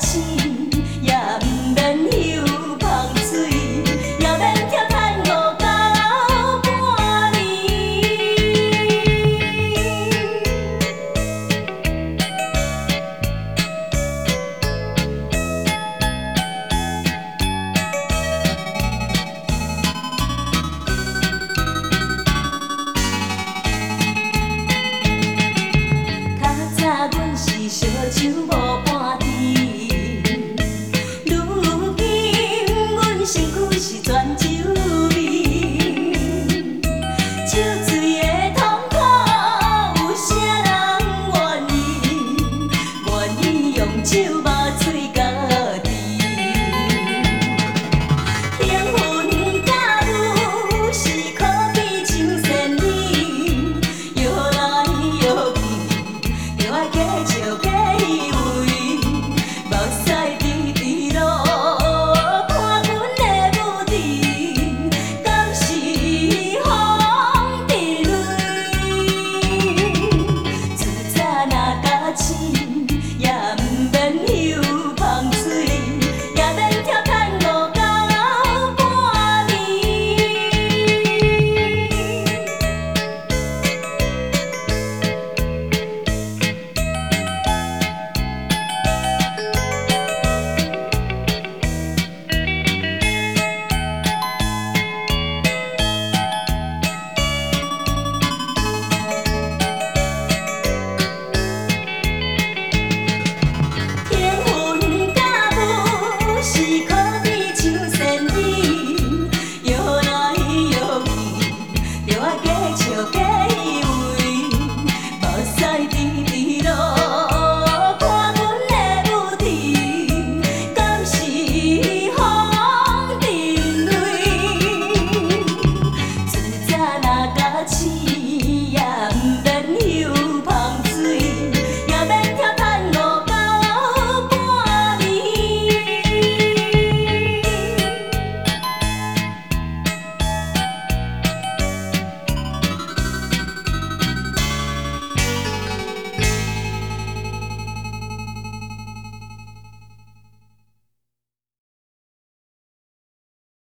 醒，也毋免游芳水，也免跳探戈到半暝。较早阮是烧酒无半甜，如今阮身躯是全酒味。酒醉的痛苦，有啥人愿意？愿意用酒肉嘴甲甜。幸运甲有是可比像仙女，摇来摇去，着爱继续加依偎，目屎滴滴落，看阮的母子，敢是风滴泪？自早若甲醒，也毋免游芳水，也免跳探戈到半暝。幸运甲有是可比像仙女，摇来摇去，着爱继续加依偎，目屎滴滴落，看阮的母子，敢是风滴泪？自早若甲醒。